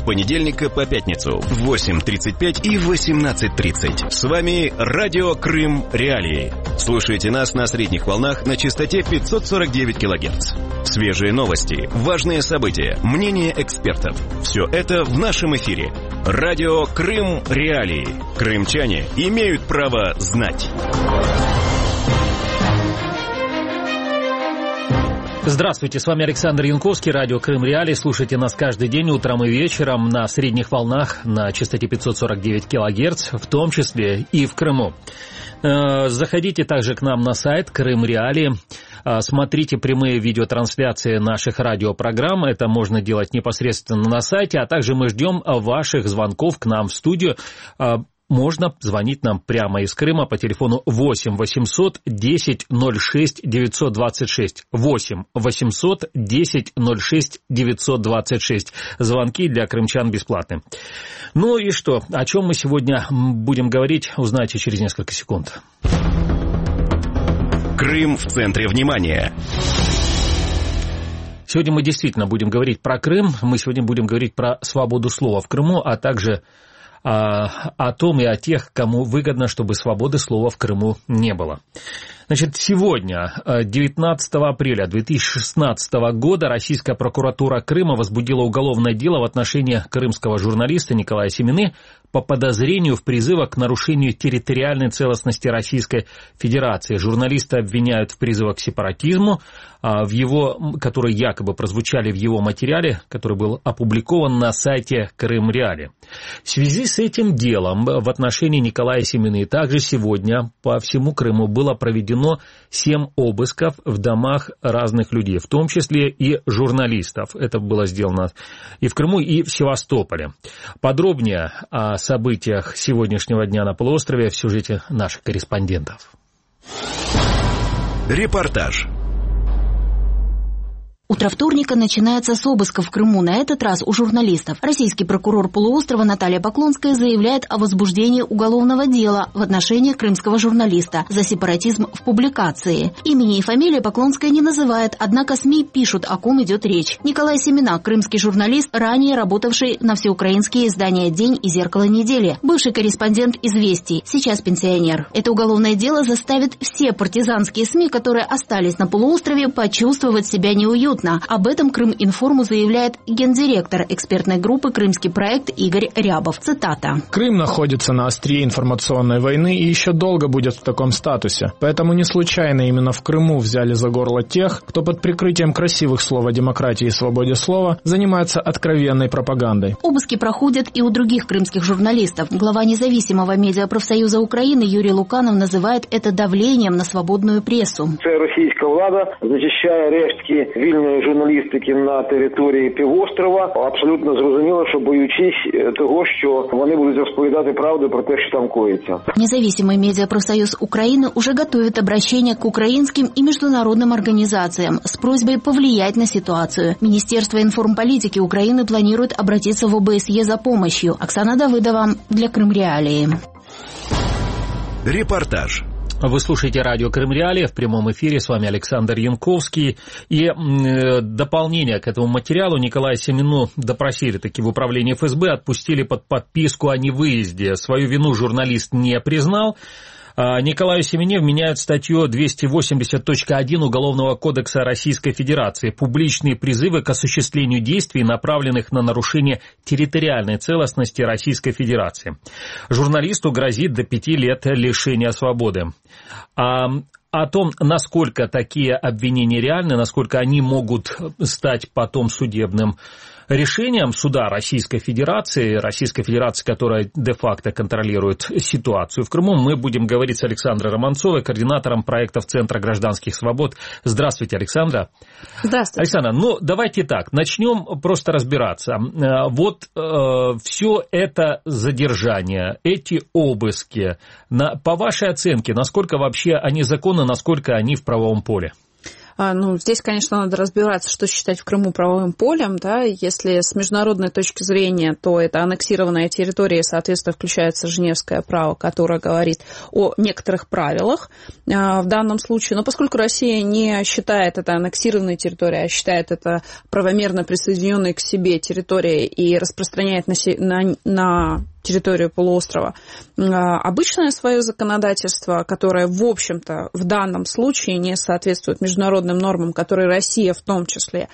с понедельника по пятницу в 8:35 и 18:30. С вами Радио Крым Реалии. Слушайте нас на средних волнах на частоте 549 кГц. Свежие новости, важные события, мнения экспертов. Все это в нашем эфире. Радио Крым Реалии. Крымчане имеют право знать. Здравствуйте, с вами Александр Янковский, радио Крым Реалии. Слушайте нас каждый день утром и вечером на средних волнах на частоте 549 кГц, в том числе и в Крыму. Заходите также к нам на сайт Крым Реалии. Смотрите прямые видеотрансляции наших радиопрограмм. Это можно делать непосредственно на сайте, а также мы ждем ваших звонков к нам в студию. Можно звонить нам прямо из Крыма по телефону 8 800 10 06 926. 8 800 10 06 926. Звонки для крымчан бесплатны. Ну и что? О чем мы сегодня будем говорить, узнаете через несколько секунд. Крым в центре внимания. Сегодня мы действительно будем говорить про Крым. Мы сегодня будем говорить про свободу слова в Крыму, а также о том и о тех, кому выгодно, чтобы свободы слова в Крыму не было. Значит, сегодня, 19 апреля 2016 года, Российская прокуратура Крыма возбудила уголовное дело в отношении крымского журналиста Николая Семины по подозрению в призывах к нарушению территориальной целостности Российской Федерации. Журналиста обвиняют в призывах к сепаратизму, которые якобы прозвучали в его материале, который был опубликован на сайте Крым Реалии. В связи с этим делом в отношении Николая Семины также сегодня по всему Крыму было проведено 7 обысков в домах разных людей, в том числе и журналистов. Это было сделано и в Крыму, и в Севастополе. Подробнее о событиях сегодняшнего дня на полуострове в сюжете наших корреспондентов. Репортаж. Утро вторника начинается с обыска в Крыму, на этот раз у журналистов. Российский прокурор полуострова Наталья Поклонская заявляет о возбуждении уголовного дела в отношении крымского журналиста за сепаратизм в публикации. Имени и фамилии Поклонская не называет, однако СМИ пишут, о ком идет речь. Николай Семина, крымский журналист, ранее работавший на всеукраинские издания «День» и «Зеркало недели», бывший корреспондент «Известий», сейчас пенсионер. Это уголовное дело заставит все партизанские СМИ, которые остались на полуострове, почувствовать себя неуютно. Об этом Крым-Информу заявляет гендиректор экспертной группы «Крымский проект» Игорь Рябов. Цитата. «Крым находится на острие информационной войны и еще долго будет в таком статусе. Поэтому не случайно именно в Крыму взяли за горло тех, кто под прикрытием красивых слов о демократии и свободе слова занимается откровенной пропагандой». Обыски проходят и у других крымских журналистов. Глава независимого медиапрофсоюза Украины Юрий Луканов называет это давлением на свободную прессу. Российская влада, зачищая рештки вільної журналістики на території півострова, абсолютно зрозуміло, що боючись того, що вони будуть розповідати правду про те, що там коїться. Независимый медиапрофсоюз Украины уже готовит обращение к украинским и международным организациям с просьбой повлиять на ситуацию. Министерство информполитики Украины планирует обратиться в ОБСЕ за помощью. Оксана Давыдова для Крым Реалии. Репортаж. Вы слушаете радио Крым Реалии, в прямом эфире, с вами Александр Янковский. И дополнение к этому материалу: Николая Семину допросили таки в управлении ФСБ, отпустили под подписку о невыезде. Свою вину журналист не признал. Николаю Семине вменяют статью 280.1 Уголовного кодекса Российской Федерации «Публичные призывы к осуществлению действий, направленных на нарушение территориальной целостности Российской Федерации». Журналисту грозит до 5 лет лишения свободы. О том, насколько такие обвинения реальны, насколько они могут стать потом судебным решением суда Российской Федерации, которая де-факто контролирует ситуацию в Крыму, мы будем говорить с Александрой Романцовой, координатором проектов Центра гражданских свобод. Здравствуйте, Александра. Здравствуйте. Александра, давайте так, начнем просто разбираться. Все это задержание, эти обыски, по вашей оценке, насколько вообще они законны, насколько они в правовом поле? Здесь, конечно, надо разбираться, что считать в Крыму правовым полем. Да? Если с международной точки зрения, то это аннексированная территория, соответственно, включается Женевское право, которое говорит о некоторых правилах в данном случае. Но поскольку Россия не считает это аннексированной территорией, а считает это правомерно присоединенной к себе территорией и распространяет на территорию полуострова обычное свое законодательство, которое, в общем-то, в данном случае не соответствует международным нормам, которые Россия в том числе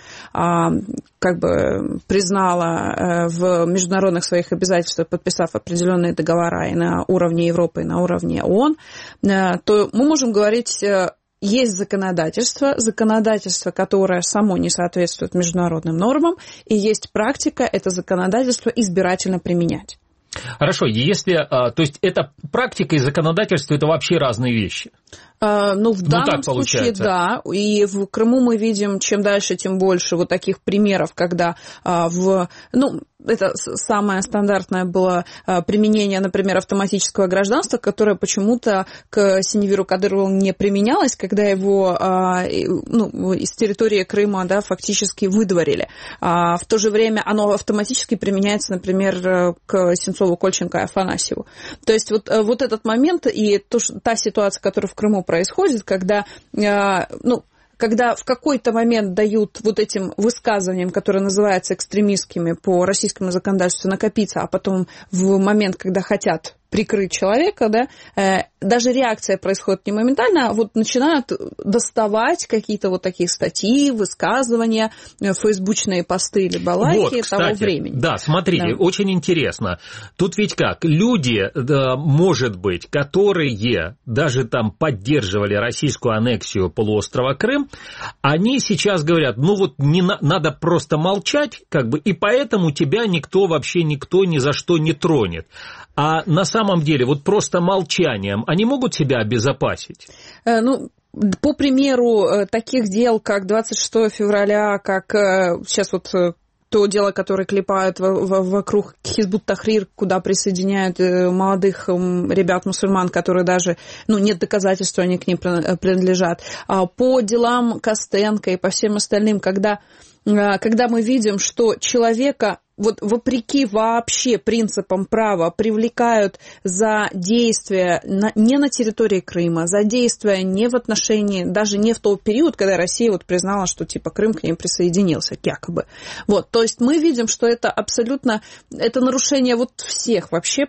признала в международных своих обязательствах, подписав определенные договора и на уровне Европы, и на уровне ООН, то мы можем говорить... Есть законодательство, которое само не соответствует международным нормам, и есть практика это законодательство избирательно применять. Хорошо, то есть это практика и законодательство – это вообще разные вещи? В данном случае, да. И в Крыму мы видим, чем дальше, тем больше вот таких примеров, когда это самое стандартное было применение, например, автоматического гражданства, которое почему-то к Синевиру Кадырову не применялось, когда его из территории Крыма фактически выдворили. В то же время оно автоматически применяется, например, к Сенцову-Кольченко и Афанасьеву. То есть вот этот момент и та ситуация, которая в Крыму происходит, когда в какой-то момент дают вот этим высказываниям, которые называются экстремистскими по российскому законодательству, накопиться, а потом в момент, когда хотят прикрыть человека, даже реакция происходит не моментально, а вот начинают доставать какие-то вот такие статьи, высказывания, фейсбучные посты или балайки того времени. Да, смотрите, очень интересно. Тут ведь как, люди, может быть, которые даже там поддерживали российскую аннексию полуострова Крым, они сейчас говорят, надо просто молчать, и поэтому тебя никто ни за что не тронет. А на самом деле, вот просто молчанием они могут себя обезопасить? По примеру таких дел, как 26 февраля, как сейчас то дело, которое клепают вокруг Хизбут-Тахрир, куда присоединяют молодых ребят-мусульман, которые даже, нет доказательств, что они к ним принадлежат. По делам Костенко и по всем остальным, когда мы видим, что человека вопреки вообще принципам права привлекают за действия не на территории Крыма, за действия не в отношении, даже не в тот период, когда Россия признала, что Крым к ним присоединился, якобы. То есть мы видим, что это абсолютно, это нарушение всех вообще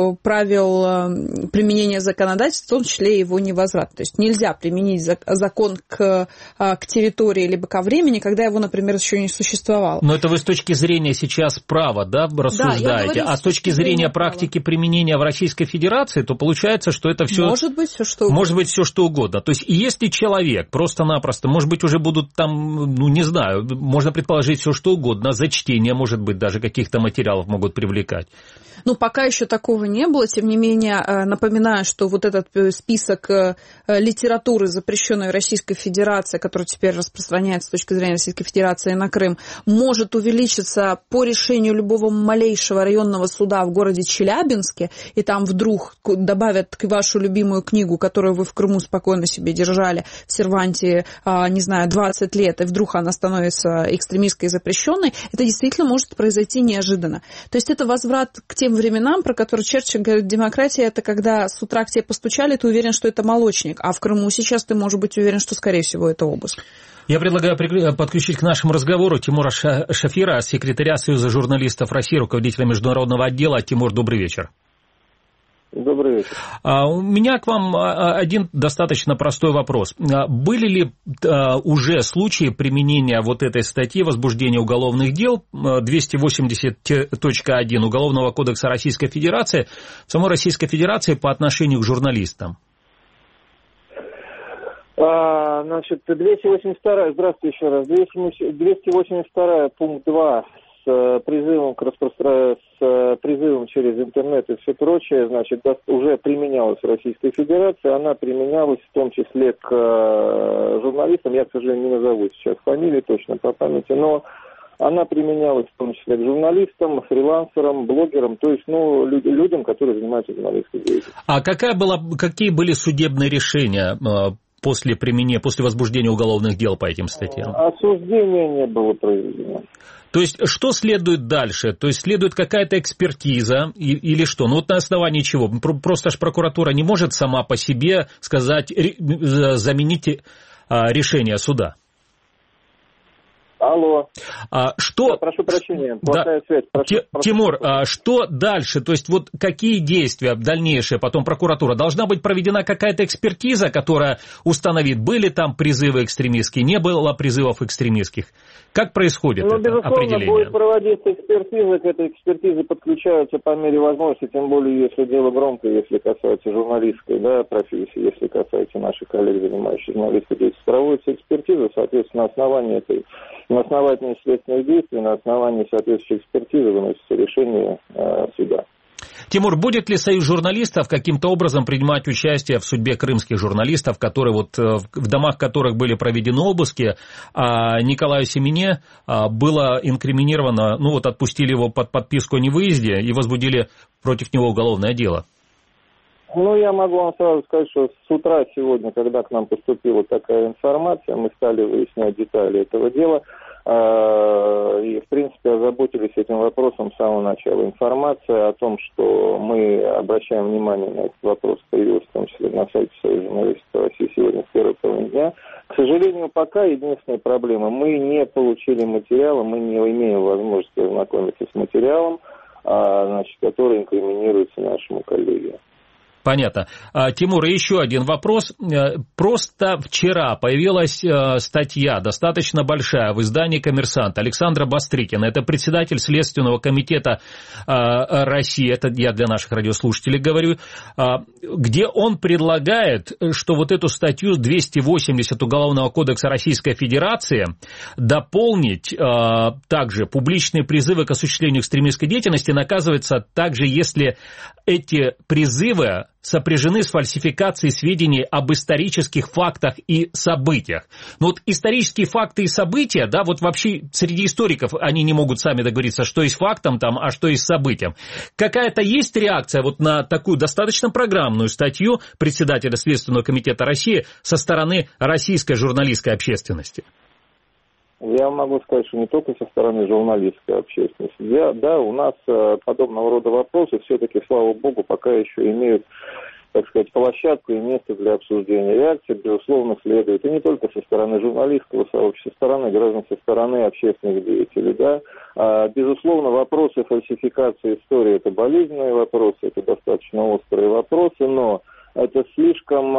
правил применения законодательства, в том числе его невозврат. То есть нельзя применить закон к территории либо ко времени, когда его, например, еще не существовало. Но это вы с точки зрения сейчас права, рассуждаете, а с точки зрения практики применения в Российской Федерации, то получается, что это все... Может быть, все что угодно. Может быть, все что угодно. То есть, если человек просто-напросто, может быть, уже будут там, не знаю, можно предположить все что угодно, за чтение, может быть, даже каких-то материалов могут привлекать. Пока еще такого не было, тем не менее, напоминаю, что вот этот список литературы, запрещенной в Российской Федерации, который теперь распространяется с точки зрения Российской Федерации на Крым, может увеличиться по решению любого малейшего районного суда в городе Челябинске, и там вдруг добавят вашу любимую книгу, которую вы в Крыму спокойно себе держали в серванте, 20 лет, и вдруг она становится экстремистской и запрещенной, это действительно может произойти неожиданно. То есть это возврат к тем временам, про которые Черчилль говорит, демократия – это когда с утра к тебе постучали, ты уверен, что это молочник, а в Крыму сейчас ты можешь быть уверен, что, скорее всего, это обыск. Я предлагаю подключить к нашему разговору Тимура Шафира, секретаря Союза журналистов России, руководителя международного отдела. Тимур, добрый вечер. Добрый вечер. У меня к вам один достаточно простой вопрос. Были ли уже случаи применения вот этой статьи возбуждения уголовных дел 280.1 Уголовного кодекса Российской Федерации в самой Российской Федерации по отношению к журналистам? 282, здравствуйте еще раз, 282 пункт 2 с призывом через интернет и все прочее, уже применялась в Российской Федерации, она применялась в том числе к журналистам, я, к сожалению, не назову сейчас фамилии точно по памяти, но она применялась в том числе к журналистам, фрилансерам, блогерам, то есть людям, которые занимаются журналистской деятельностью. А какие были судебные решения после возбуждения уголовных дел по этим статьям? Осуждения не было произведено. То есть, что следует дальше? То есть, следует какая-то экспертиза или что? Ну, вот на основании чего? Просто ж прокуратура не может сама по себе сказать, заменить решение суда. Алло. Что... Прошу прощения, плохая связь. Тимур, что дальше? То есть, вот какие действия дальнейшие потом прокуратура? Должна быть проведена какая-то экспертиза, которая установит, были там призывы экстремистские, не было призывов экстремистских? Как происходит это определение? Безусловно, будет проводиться экспертиза, к этой экспертизе подключаются по мере возможности, тем более, если дело громкое, если касается журналистской профессии, если касается наших коллег, занимающихся журналистской деятельностью, проводится экспертиза, соответственно, на основании следственных действий, на основании соответствующей экспертизы выносится решение суда. Тимур, будет ли Союз журналистов каким-то образом принимать участие в судьбе крымских журналистов, которые в домах которых были проведены обыски, а Николаю Семене было инкриминировано, отпустили его под подписку о невыезде и возбудили против него уголовное дело? Я могу вам сразу сказать, что с утра сегодня, когда к нам поступила такая информация, мы стали выяснять детали этого дела и, в принципе, озаботились этим вопросом с самого начала. Информация о том, что мы обращаем внимание на этот вопрос, появилась в том числе на сайте Союза журналистов России сегодня в первый половине дня. К сожалению, пока единственная проблема, мы не получили материала, мы не имеем возможности ознакомиться с материалом, который инкриминируется нашему коллеге. Понятно. Тимур, еще один вопрос. Просто вчера появилась статья, достаточно большая, в издании «Коммерсант» Александра Бастрыкина. Это председатель Следственного комитета России, это я для наших радиослушателей говорю, где он предлагает, что вот эту статью 280 Уголовного кодекса Российской Федерации дополнить также публичные призывы к осуществлению экстремистской деятельности наказывается также, если эти призывы сопряжены с фальсификацией сведений об исторических фактах и событиях. Исторические факты и события, вообще среди историков они не могут сами договориться, что есть фактом а что есть событием. Какая-то есть реакция на такую достаточно программную статью председателя Следственного комитета России со стороны российской журналистской общественности? Я могу сказать, что не только со стороны журналистской общественности. У нас подобного рода вопросы все-таки, слава богу, пока еще имеют, площадку и место для обсуждения. Реакция, безусловно, следует. И не только со стороны журналистского сообщества, со стороны граждан, со стороны общественных деятелей. Безусловно, вопросы фальсификации истории – это болезненные вопросы, это достаточно острые вопросы, но это слишком,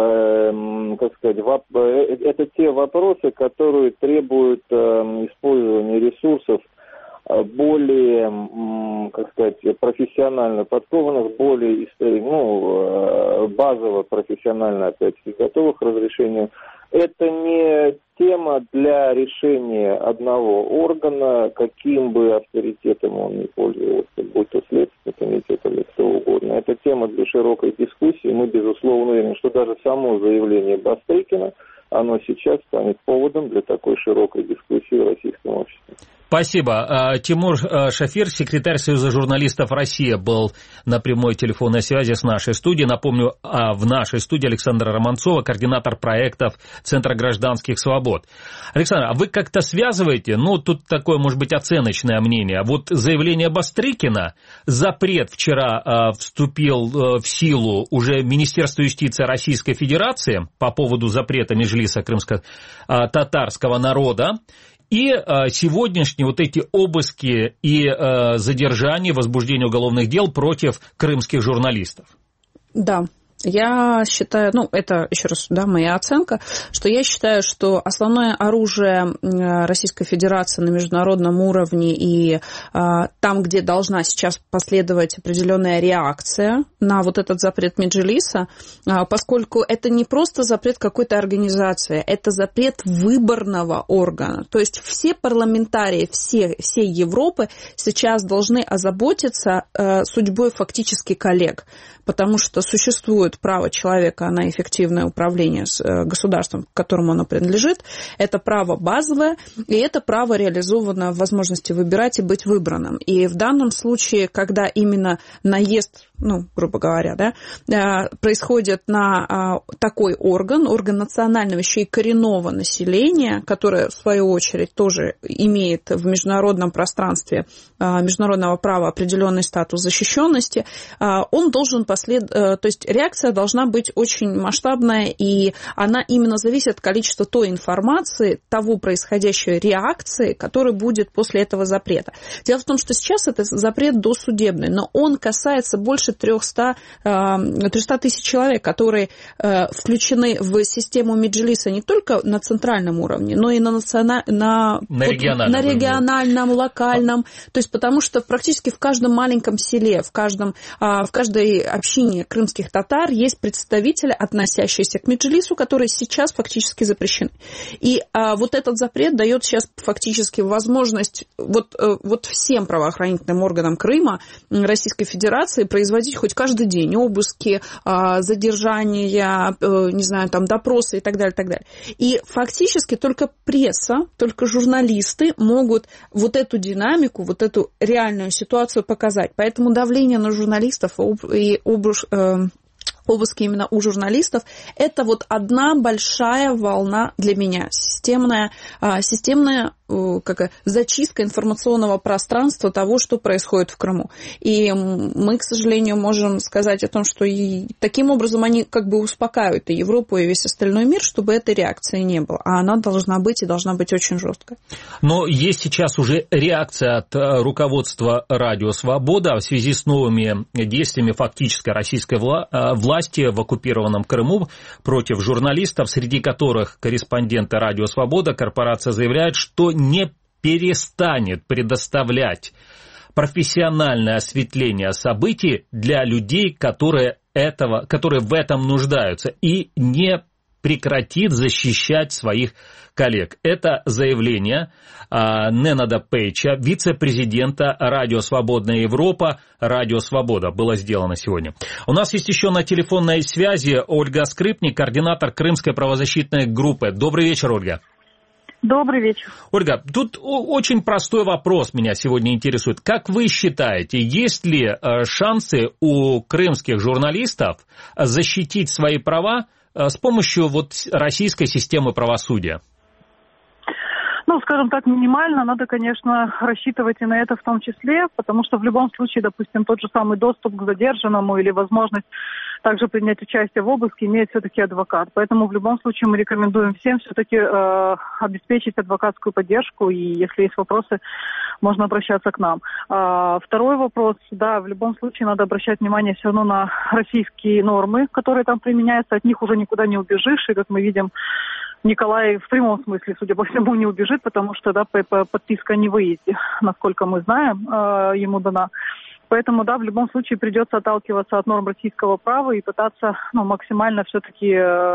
это те вопросы, которые требуют использования ресурсов более, профессионально подкованных, более, базово профессионально, опять-таки, готовых к разрешению. Это не тема для решения одного органа, каким бы авторитетом он ни пользовался, будь то Следственный комитет или кто угодно. Это тема для широкой дискуссии. Мы, безусловно, уверены, что даже само заявление Бастрыкина, оно сейчас станет поводом для такой широкой дискуссии в российском обществе. Спасибо. Тимур Шафир, секретарь Союза журналистов России, был на прямой телефонной связи с нашей студией. Напомню, в нашей студии Александра Романцова, координатор проектов Центра гражданских свобод. Александр, а вы как-то связываете, тут такое, может быть, оценочное мнение, заявление Бастрыкина, запрет вчера вступил в силу уже Министерство юстиции Российской Федерации по поводу запрета Меджлиса крымско-татарского народа, и сегодняшние эти обыски и задержания, возбуждение уголовных дел против крымских журналистов. Да. Я считаю, это еще раз, моя оценка, что я считаю, что основное оружие Российской Федерации на международном уровне и там, где должна сейчас последовать определенная реакция на этот запрет Меджлиса, поскольку это не просто запрет какой-то организации, это запрет выборного органа. То есть все парламентарии всей Европы сейчас должны озаботиться судьбой фактически коллег, потому что существует право человека на эффективное управление с государством, к которому оно принадлежит. Это право базовое, и это право реализовано в возможности выбирать и быть выбранным. И в данном случае, когда именно наезд грубо говоря, да, происходит на такой орган национального, еще и коренного населения, которое, в свою очередь, тоже имеет в международном пространстве международного права определенный статус защищенности, он должен то есть реакция должна быть очень масштабная, и она именно зависит от количества той информации, того происходящей реакции, которая будет после этого запрета. Дело в том, что сейчас это запрет досудебный, но он касается больше 300 тысяч человек, которые включены в систему Меджлиса не только на центральном уровне, но и на региональном, локальном. То есть потому что практически в каждом маленьком селе, в каждой общине крымских татар есть представители, относящиеся к Меджлису, которые сейчас фактически запрещены. И вот этот запрет дает сейчас фактически возможность вот всем правоохранительным органам Крыма, Российской Федерации производить хоть каждый день обыски, задержания, не знаю, там, допросы и так далее, так далее. И фактически только пресса, только журналисты могут вот эту динамику, вот эту реальную ситуацию показать. Поэтому давление на журналистов и обыски именно у журналистов – это вот одна большая волна для меня, системная зачистка информационного пространства того, что происходит в Крыму. И мы, к сожалению, можем сказать о том, что и таким образом они как бы успокаивают и Европу, и весь остальной мир, чтобы этой реакции не было. А она должна быть, и должна быть очень жесткой. Но есть сейчас уже реакция от руководства Радио Свобода в связи с новыми действиями фактической российской власти в оккупированном Крыму против журналистов, среди которых корреспонденты Радио Свобода. Корпорация заявляет, что не перестанет предоставлять профессиональное осветление событий для людей, которые в этом нуждаются, и не прекратит защищать своих коллег. Это заявление Ненада Пейча, вице-президента Радио Свободная Европа, Радио Свобода, было сделано сегодня. У нас есть еще на телефонной связи Ольга Скрипник, координатор Крымской правозащитной группы. Добрый вечер, Ольга. Добрый вечер. Ольга, тут очень простой вопрос меня сегодня интересует. Как вы считаете, есть ли шансы у крымских журналистов защитить свои права с помощью российской системы правосудия? Скажем так, минимально. Надо, конечно, рассчитывать и на это в том числе, потому что в любом случае, допустим, тот же самый доступ к задержанному или возможность также принять участие в обыске имеет все-таки адвокат. Поэтому в любом случае мы рекомендуем всем все-таки обеспечить адвокатскую поддержку, и если есть вопросы, можно обращаться к нам. Второй вопрос, да, в любом случае надо обращать внимание все равно на российские нормы, которые там применяются, от них уже никуда не убежишь, и, как мы видим, Николай в прямом смысле, судя по всему, не убежит, потому что, да, подписка о невыезде, насколько мы знаем, ему дана. Поэтому, да, в любом случае придется отталкиваться от норм российского права и пытаться, максимально все-таки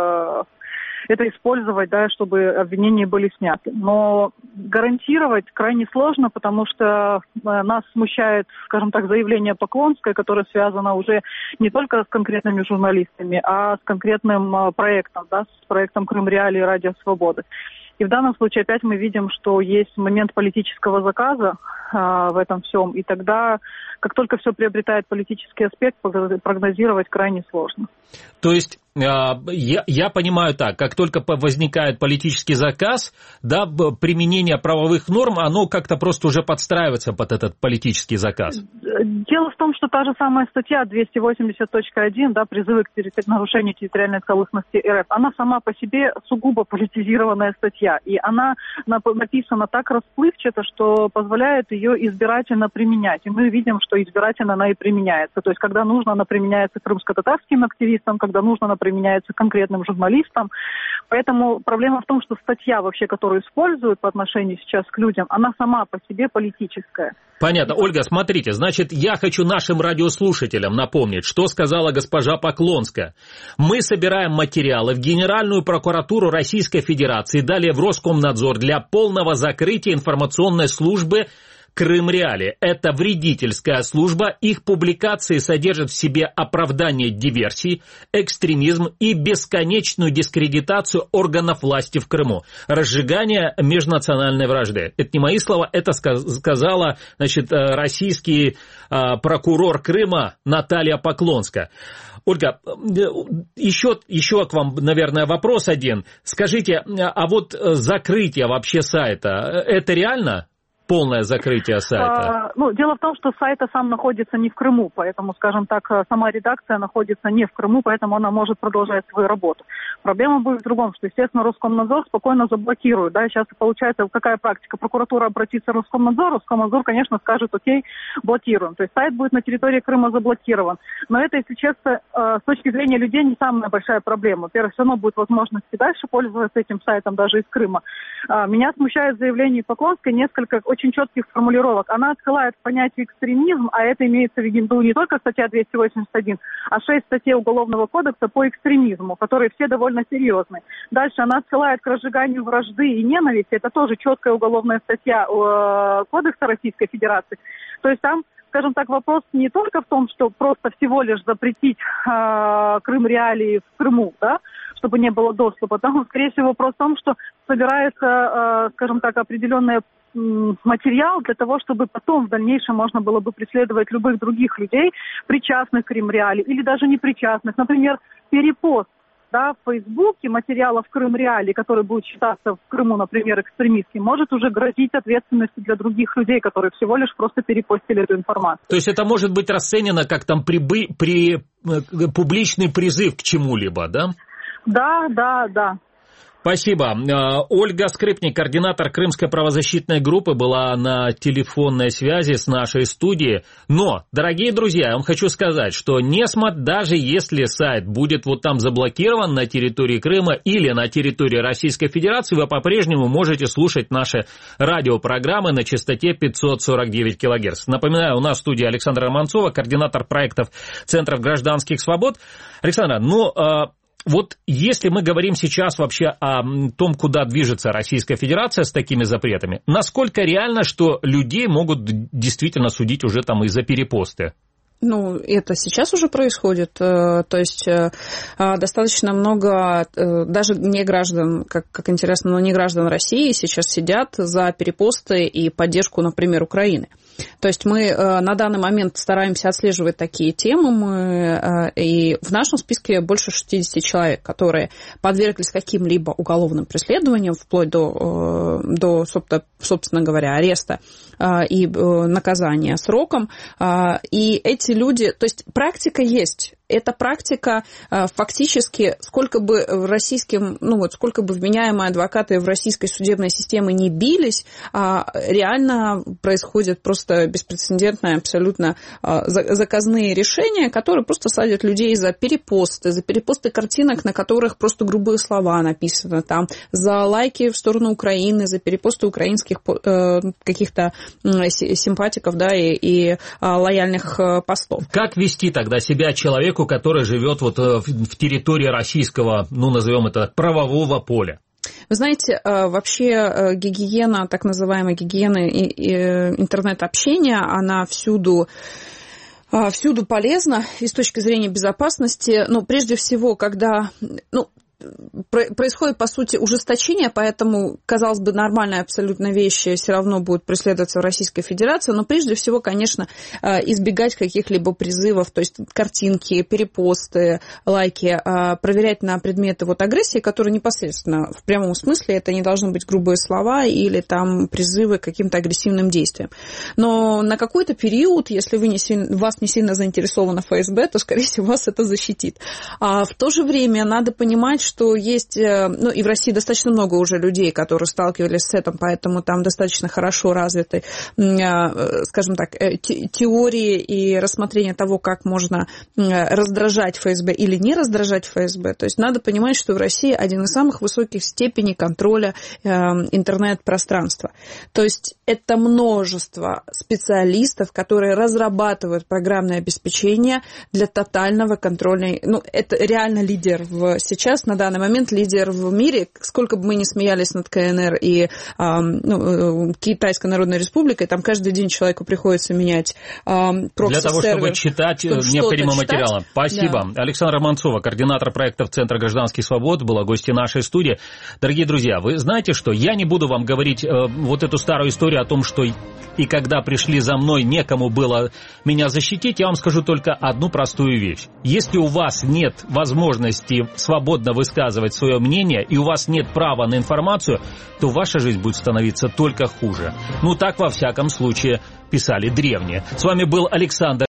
это использовать, да, чтобы обвинения были сняты. Но гарантировать крайне сложно, потому что нас смущает, скажем так, заявление Поклонской, которое связано уже не только с конкретными журналистами, а с конкретным проектом, да, с проектом Крым Реалии и Радио Свободы. И в данном случае опять мы видим, что есть момент политического заказа в этом всем, и тогда, как только все приобретает политический аспект, прогнозировать крайне сложно. То есть я понимаю так, как только возникает политический заказ, да, применение правовых норм, оно как-то просто уже подстраивается под этот политический заказ. Дело в том, что та же самая статья 280.1, да, призывы к нарушению территориальной целостности РФ, она сама по себе сугубо политизированная статья, и она написана так расплывчато, что позволяет ее избирательно применять. И мы видим, что избирательно она и применяется. То есть, когда нужно, она применяется крымско-татарским активистам, когда нужно, она применяется конкретным журналистам. Поэтому проблема в том, что статья вообще, которую используют по отношению сейчас к людям, она сама по себе политическая. Понятно. Ольга, смотрите, значит, я хочу нашим радиослушателям напомнить, что сказала госпожа Поклонская. Мы собираем материалы в Генеральную прокуратуру Российской Федерации, далее в Роскомнадзор для полного закрытия информационной службы Крым-Реалии. Это вредительская служба. Их публикации содержат в себе оправдание диверсий, экстремизм и бесконечную дискредитацию органов власти в Крыму. Разжигание межнациональной вражды. Это не мои слова, это сказала, значит, российский прокурор Крыма Наталья Поклонская. Ольга, еще к вам, наверное, вопрос один. Скажите, а вот закрытие вообще сайта, это реально? Полное закрытие сайта? Дело в том, что сайт сам находится не в Крыму, поэтому, скажем так, сама редакция находится не в Крыму, поэтому она может продолжать свою работу. Проблема будет в другом, что, естественно, Роскомнадзор спокойно заблокирует. Да? Сейчас получается, какая практика? Прокуратура обратится в Роскомнадзор, конечно, скажет, окей, блокируем. То есть сайт будет на территории Крыма заблокирован. Но это, если честно, с точки зрения людей не самая большая проблема. Во-первых, все равно будет возможность и дальше пользоваться этим сайтом даже из Крыма. Меня смущает заявление Поклонской несколько очень четких формулировок. Она отсылает к понятию экстремизм, а это имеется в виду не только статья 281, а 6 статей Уголовного кодекса по экстремизму, которые все довольно серьезные. Дальше она отсылает к разжиганию вражды и ненависти. Это тоже четкая уголовная статья Кодекса Российской Федерации. То есть там, скажем так, вопрос не только в том, что просто всего лишь запретить Крым-Реалии в Крыму, да, чтобы не было доступа. Там, скорее всего, вопрос в том, что собирается, скажем так, определенная материал для того, чтобы потом в дальнейшем можно было бы преследовать любых других людей, причастных к Крым-Реалии или даже не причастных. Например, перепост в Фейсбуке материалов Крым-Реалии, который будет считаться в Крыму, например, экстремистским, может уже грозить ответственностью для других людей, которые всего лишь просто перепостили эту информацию. То есть это может быть расценено как там публичный призыв к чему-либо, да? Да. Спасибо. Ольга Скрипник, координатор Крымской правозащитной группы, была на телефонной связи с нашей студией. Но, дорогие друзья, я вам хочу сказать, что даже если сайт будет вот там заблокирован на территории Крыма или на территории Российской Федерации, вы по-прежнему можете слушать наши радиопрограммы на частоте 549 кГц. Напоминаю, у нас в студии Александра Романцова, координатор проектов Центров гражданских свобод. Александра, вот если мы говорим сейчас вообще о том, куда движется Российская Федерация с такими запретами, насколько реально, что людей могут действительно судить уже там и за перепосты? Это сейчас уже происходит, то есть достаточно много, даже не граждан, как интересно, но не граждан России сейчас сидят за перепосты и поддержку, например, Украины. То есть мы на данный момент стараемся отслеживать такие темы, и в нашем списке больше 60 человек, которые подверглись каким-либо уголовным преследованиям, вплоть до собственно говоря, ареста и наказания сроком. И эти люди, то есть практика есть. Эта практика фактически, сколько бы вменяемые адвокаты в российской судебной системе не бились, реально происходит просто беспрецедентные абсолютно заказные решения, которые просто садят людей за перепосты картинок, на которых просто грубые слова написаны, там, за лайки в сторону Украины, за перепосты украинских каких-то симпатиков, да, и лояльных постов. Как вести тогда себя человеку, который живет вот в территории российского, назовем это, правового поля? Вы знаете, вообще гигиена, так называемая гигиена интернет-общения, она всюду полезна и с точки зрения безопасности, но прежде всего, когда... происходит, по сути, ужесточение, поэтому, казалось бы, нормальные абсолютно вещи все равно будут преследоваться в Российской Федерации, но прежде всего, конечно, избегать каких-либо призывов, то есть картинки, перепосты, лайки, проверять на предметы агрессии, которые непосредственно в прямом смысле, это не должны быть грубые слова или там призывы к каким-то агрессивным действиям. Но на какой-то период, если вас не сильно заинтересовано ФСБ, то, скорее всего, вас это защитит. А в то же время надо понимать, что есть, и в России достаточно много уже людей, которые сталкивались с этим, поэтому там достаточно хорошо развиты, скажем так, теории и рассмотрение того, как можно раздражать ФСБ или не раздражать ФСБ. То есть надо понимать, что в России один из самых высоких степеней контроля интернет-пространства. То есть это множество специалистов, которые разрабатывают программное обеспечение для тотального контроля. Ну, это реально лидер сейчас, на данный момент лидер в мире. Сколько бы мы ни смеялись над КНР и Китайской Народной Республикой, там каждый день человеку приходится менять прокси-сервер. Для того, чтобы читать необходимые материалы. Спасибо. Да. Александра Романцова, координатор проектов Центра гражданских свобод, была гостьей нашей студии. Дорогие друзья, вы знаете что? Я не буду вам говорить вот эту старую историю о том, что и когда пришли за мной, некому было меня защитить. Я вам скажу только одну простую вещь. Если у вас нет возможности свободно высказывать свое мнение, и у вас нет права на информацию, то ваша жизнь будет становиться только хуже. Ну, так, во всяком случае, писали древние. С вами был Александр